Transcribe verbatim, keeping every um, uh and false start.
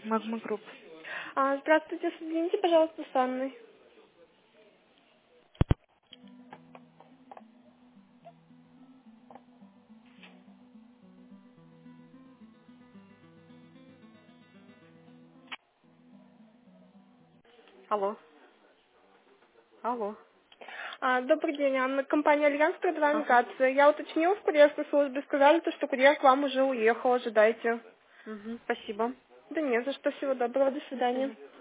Магма Групп. А, здравствуйте, соедините, пожалуйста, с Анной. Алло. Алло. А, добрый день, Анна. Компания Альянс трудовая Ага. миграция. Я уточнила в курьерской службе, сказали, то, что курьер к вам уже уехал, ожидайте. Угу. Спасибо. Да нет, за что, всего доброго, до свидания. Мгм.